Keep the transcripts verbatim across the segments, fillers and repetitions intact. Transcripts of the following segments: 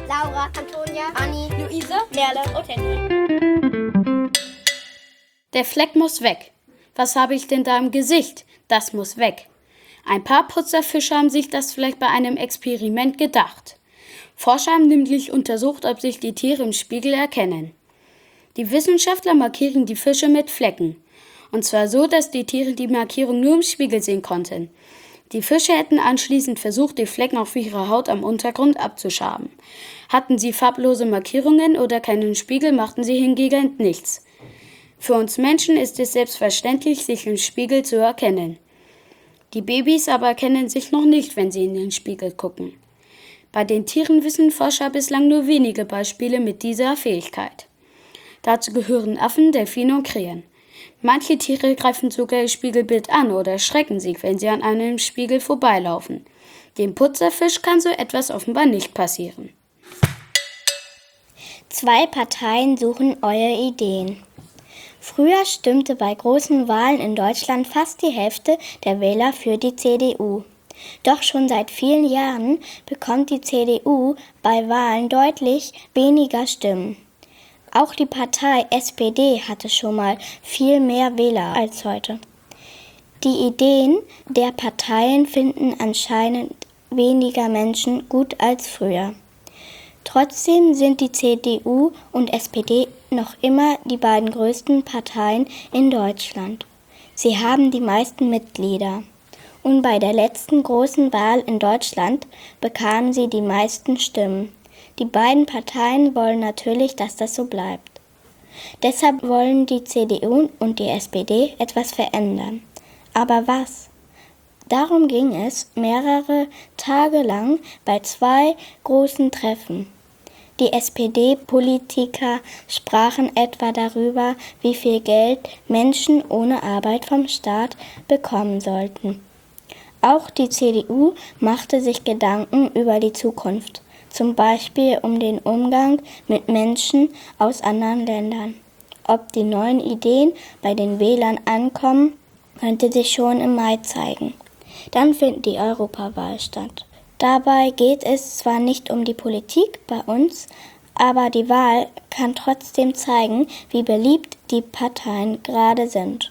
Laura, Antonia, Anni, Luise, Merle und Henry. Der Fleck muss weg. Was habe ich denn da im Gesicht? Das muss weg. Ein paar Putzerfische haben sich das vielleicht bei einem Experiment gedacht. Forscher haben nämlich untersucht, ob sich die Tiere im Spiegel erkennen. Die Wissenschaftler markieren die Fische mit Flecken. Und zwar so, dass die Tiere die Markierung nur im Spiegel sehen konnten. Die Fische hätten anschließend versucht, die Flecken auf ihrer Haut am Untergrund abzuschaben. Hatten sie farblose Markierungen oder keinen Spiegel, machten sie hingegen nichts. Für uns Menschen ist es selbstverständlich, sich im Spiegel zu erkennen. Die Babys aber erkennen sich noch nicht, wenn sie in den Spiegel gucken. Bei den Tieren wissen Forscher bislang nur wenige Beispiele mit dieser Fähigkeit. Dazu gehören Affen, Delfine und Krähen. Manche Tiere greifen sogar ihr Spiegelbild an oder erschrecken sich, wenn sie an einem Spiegel vorbeilaufen. Dem Putzerfisch kann so etwas offenbar nicht passieren. Zwei Parteien suchen eure Ideen. Früher stimmte bei großen Wahlen in Deutschland fast die Hälfte der Wähler für die C D U. Doch schon seit vielen Jahren bekommt die C D U bei Wahlen deutlich weniger Stimmen. Auch die Partei S P D hatte schon mal viel mehr Wähler als heute. Die Ideen der Parteien finden anscheinend weniger Menschen gut als früher. Trotzdem sind die C D U und S P D noch immer die beiden größten Parteien in Deutschland. Sie haben die meisten Mitglieder. Und bei der letzten großen Wahl in Deutschland bekamen sie die meisten Stimmen. Die beiden Parteien wollen natürlich, dass das so bleibt. Deshalb wollen die C D U und die S P D etwas verändern. Aber was? Darum ging es mehrere Tage lang bei zwei großen Treffen. Die S P D-Politiker sprachen etwa darüber, wie viel Geld Menschen ohne Arbeit vom Staat bekommen sollten. Auch die C D U machte sich Gedanken über die Zukunft, zum Beispiel um den Umgang mit Menschen aus anderen Ländern. Ob die neuen Ideen bei den Wählern ankommen, könnte sich schon im Mai zeigen. Dann findet die Europawahl statt. Dabei geht es zwar nicht um die Politik bei uns, aber die Wahl kann trotzdem zeigen, wie beliebt die Parteien gerade sind.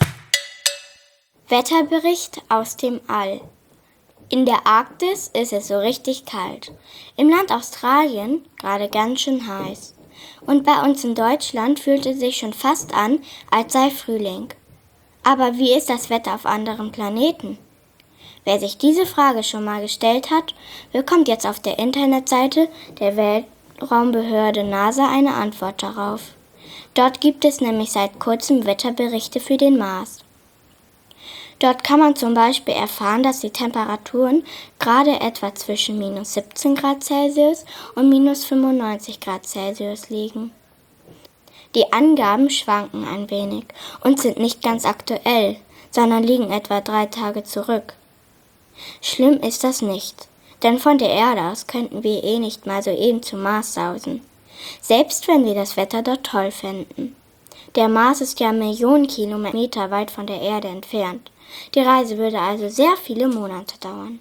Wetterbericht aus dem All. In der Arktis ist es so richtig kalt. Im Land Australien gerade ganz schön heiß. Und bei uns in Deutschland fühlt es sich schon fast an, als sei Frühling. Aber wie ist das Wetter auf anderen Planeten? Wer sich diese Frage schon mal gestellt hat, bekommt jetzt auf der Internetseite der Weltraumbehörde NASA eine Antwort darauf. Dort gibt es nämlich seit kurzem Wetterberichte für den Mars. Dort kann man zum Beispiel erfahren, dass die Temperaturen gerade etwa zwischen minus siebzehn Grad Celsius und minus fünfundneunzig Grad Celsius liegen. Die Angaben schwanken ein wenig und sind nicht ganz aktuell, sondern liegen etwa drei Tage zurück. Schlimm ist das nicht, denn von der Erde aus könnten wir eh nicht mal so eben zum Mars sausen, selbst wenn wir das Wetter dort toll fänden. Der Mars ist ja Millionen Kilometer weit von der Erde entfernt. Die Reise würde also sehr viele Monate dauern.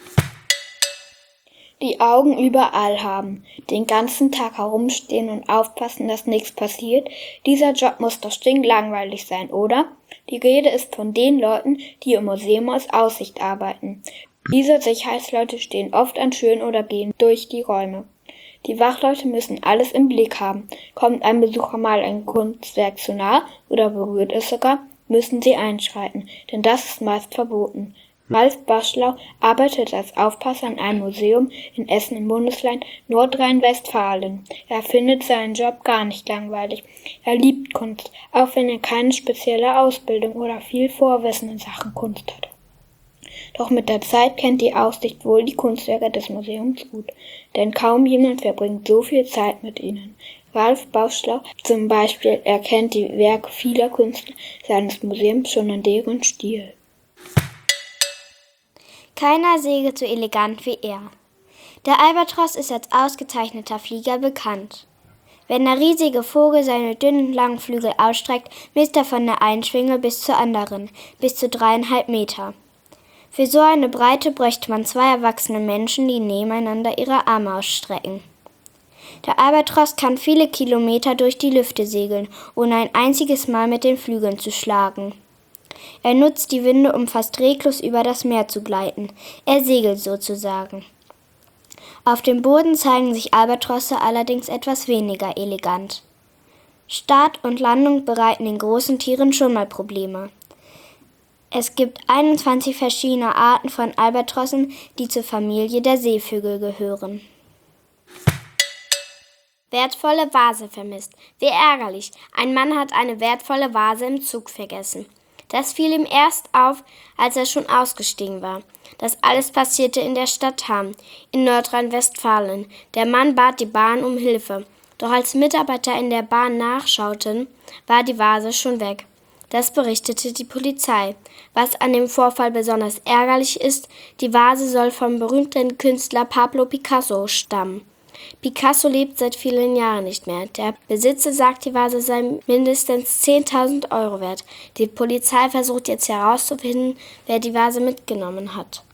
Die Augen überall haben, den ganzen Tag herumstehen und aufpassen, dass nichts passiert. Dieser Job muss doch stinklangweilig sein, oder? Die Rede ist von den Leuten, die im Museum aus Aussicht arbeiten. Diese Sicherheitsleute stehen oft an Türen oder gehen durch die Räume. Die Wachleute müssen alles im Blick haben. Kommt ein Besucher mal ein Kunstwerk zu nah oder berührt es sogar, müssen sie einschreiten, denn das ist meist verboten. Ralf Baschlau arbeitet als Aufpasser in einem Museum in Essen im Bundesland Nordrhein-Westfalen. Er findet seinen Job gar nicht langweilig. Er liebt Kunst, auch wenn er keine spezielle Ausbildung oder viel Vorwissen in Sachen Kunst hat. Doch mit der Zeit kennt die Aussicht wohl die Kunstwerke des Museums gut, denn kaum jemand verbringt so viel Zeit mit ihnen. Ralf Baschlau zum Beispiel erkennt die Werke vieler Künstler seines Museums schon an deren Stil. Keiner segelt so elegant wie er. Der Albatros ist als ausgezeichneter Flieger bekannt. Wenn der riesige Vogel seine dünnen, langen Flügel ausstreckt, misst er von der einen Schwinge bis zur anderen, bis zu dreieinhalb Meter. Für so eine Breite bräuchte man zwei erwachsene Menschen, die nebeneinander ihre Arme ausstrecken. Der Albatros kann viele Kilometer durch die Lüfte segeln, ohne ein einziges Mal mit den Flügeln zu schlagen. Er nutzt die Winde, um fast reglos über das Meer zu gleiten. Er segelt sozusagen. Auf dem Boden zeigen sich Albatrosse allerdings etwas weniger elegant. Start und Landung bereiten den großen Tieren schon mal Probleme. Es gibt einundzwanzig verschiedene Arten von Albatrossen, die zur Familie der Seevögel gehören. Wertvolle Vase vermisst. Wie ärgerlich. Ein Mann hat eine wertvolle Vase im Zug vergessen. Das fiel ihm erst auf, als er schon ausgestiegen war. Das alles passierte in der Stadt Hamm, in Nordrhein-Westfalen. Der Mann bat die Bahn um Hilfe. Doch als Mitarbeiter in der Bahn nachschauten, war die Vase schon weg. Das berichtete die Polizei. Was an dem Vorfall besonders ärgerlich ist, die Vase soll vom berühmten Künstler Pablo Picasso stammen. Picasso lebt seit vielen Jahren nicht mehr. Der Besitzer sagt, die Vase sei mindestens zehntausend Euro wert. Die Polizei versucht jetzt herauszufinden, wer die Vase mitgenommen hat.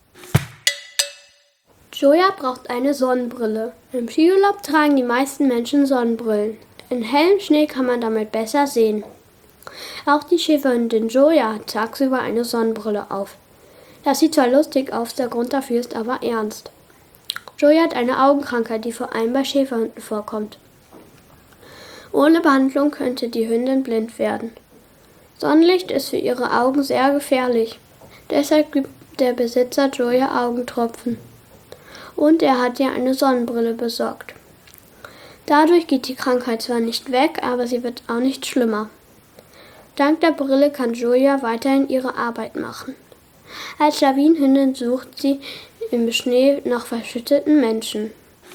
Joja braucht eine Sonnenbrille. Im Skiurlaub tragen die meisten Menschen Sonnenbrillen. In hellem Schnee kann man damit besser sehen. Auch die Schäferhündin Joja hat tagsüber eine Sonnenbrille auf. Das sieht zwar lustig aus, der Grund dafür ist aber ernst. Joja hat eine Augenkrankheit, die vor allem bei Schäferhunden vorkommt. Ohne Behandlung könnte die Hündin blind werden. Sonnenlicht ist für ihre Augen sehr gefährlich. Deshalb gibt der Besitzer Joja Augentropfen. Und er hat ihr eine Sonnenbrille besorgt. Dadurch geht die Krankheit zwar nicht weg, aber sie wird auch nicht schlimmer. Dank der Brille kann Joja weiterhin ihre Arbeit machen. Als Lawinenhündin sucht sie im Schnee nach verschütteten Menschen.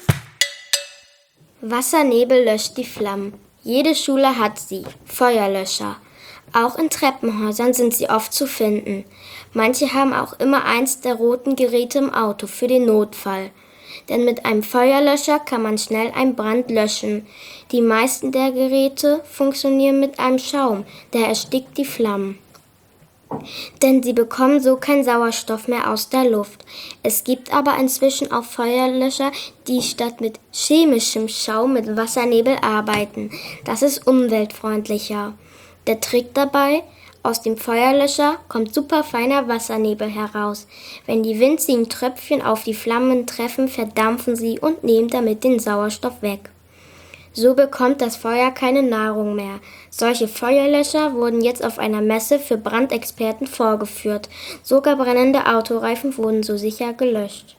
Wassernebel löscht die Flammen. Jede Schule hat sie, Feuerlöscher. Auch in Treppenhäusern sind sie oft zu finden. Manche haben auch immer eins der roten Geräte im Auto für den Notfall. Denn mit einem Feuerlöscher kann man schnell einen Brand löschen. Die meisten der Geräte funktionieren mit einem Schaum, der erstickt die Flammen. Denn sie bekommen so keinen Sauerstoff mehr aus der Luft. Es gibt aber inzwischen auch Feuerlöscher, die statt mit chemischem Schaum mit Wassernebel arbeiten. Das ist umweltfreundlicher. Der Trick dabei: aus dem Feuerlöscher kommt superfeiner Wassernebel heraus. Wenn die winzigen Tröpfchen auf die Flammen treffen, verdampfen sie und nehmen damit den Sauerstoff weg. So bekommt das Feuer keine Nahrung mehr. Solche Feuerlöscher wurden jetzt auf einer Messe für Brandexperten vorgeführt. Sogar brennende Autoreifen wurden so sicher gelöscht.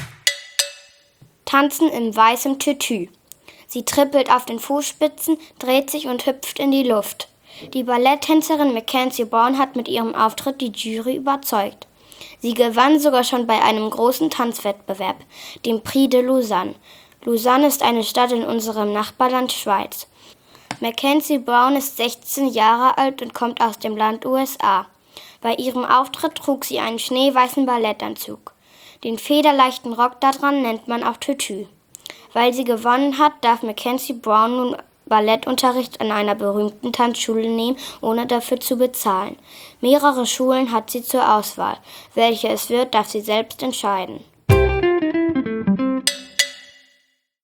Tanzen in weißem Tütü. Sie trippelt auf den Fußspitzen, dreht sich und hüpft in die Luft. Die Balletttänzerin Mackenzie Brown hat mit ihrem Auftritt die Jury überzeugt. Sie gewann sogar schon bei einem großen Tanzwettbewerb, dem Prix de Lausanne. Lausanne ist eine Stadt in unserem Nachbarland Schweiz. Mackenzie Brown ist sechzehn Jahre alt und kommt aus dem Land U S A. Bei ihrem Auftritt trug sie einen schneeweißen Ballettanzug. Den federleichten Rock daran nennt man auch Tütü. Weil sie gewonnen hat, darf Mackenzie Brown nun Ballettunterricht an einer berühmten Tanzschule nehmen, ohne dafür zu bezahlen. Mehrere Schulen hat sie zur Auswahl. Welche es wird, darf sie selbst entscheiden.